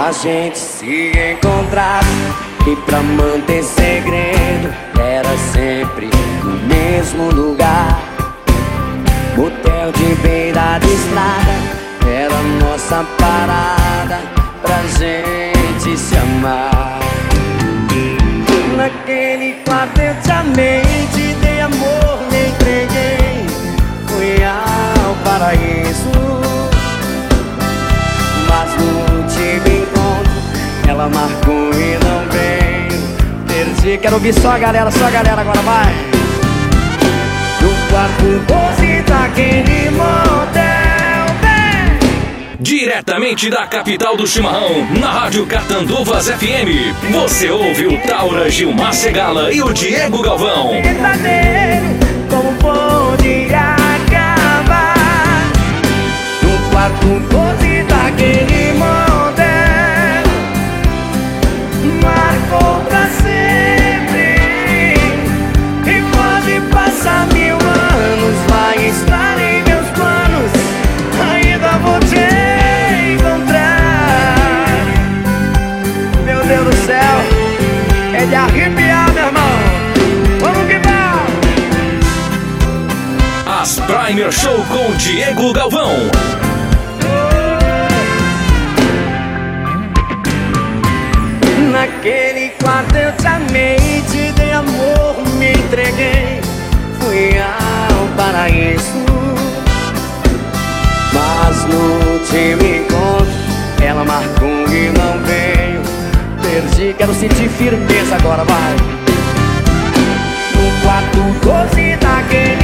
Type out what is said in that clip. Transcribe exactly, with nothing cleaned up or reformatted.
A gente se encontrava e pra manter segredo era sempre no mesmo lugar. Motel de beira de estrada era nossa parada pra gente se amar. Naquele quarto eu te amei, te dei amor, me entreguei, fui ao paraíso. Mas no último encontro ela marcou e não veio, perdi. Quero ouvir só a galera, só a galera agora, vai. No quarto doze daquele motel, vem. Diretamente da capital do chimarrão, na Rádio Catanduvas F M, você ouve o Taura Gilmar Segala e o Diego Galvão. Verdadeiro, como pode acabar? No quarto doze daquele motel, marcou pra sempre. E pode passar mil anos, vai estar em meus planos, ainda vou te encontrar. Meu Deus do céu, é de arrepiar, meu irmão. Vamos que vamos! As Primer Show com Diego Galvão. Naquele quarto eu te amei, te dei amor, me entreguei, fui ao paraíso. Mas no último encontro ela marcou e não veio, perdi. Quero sentir firmeza agora, vai. No quarto doze daquele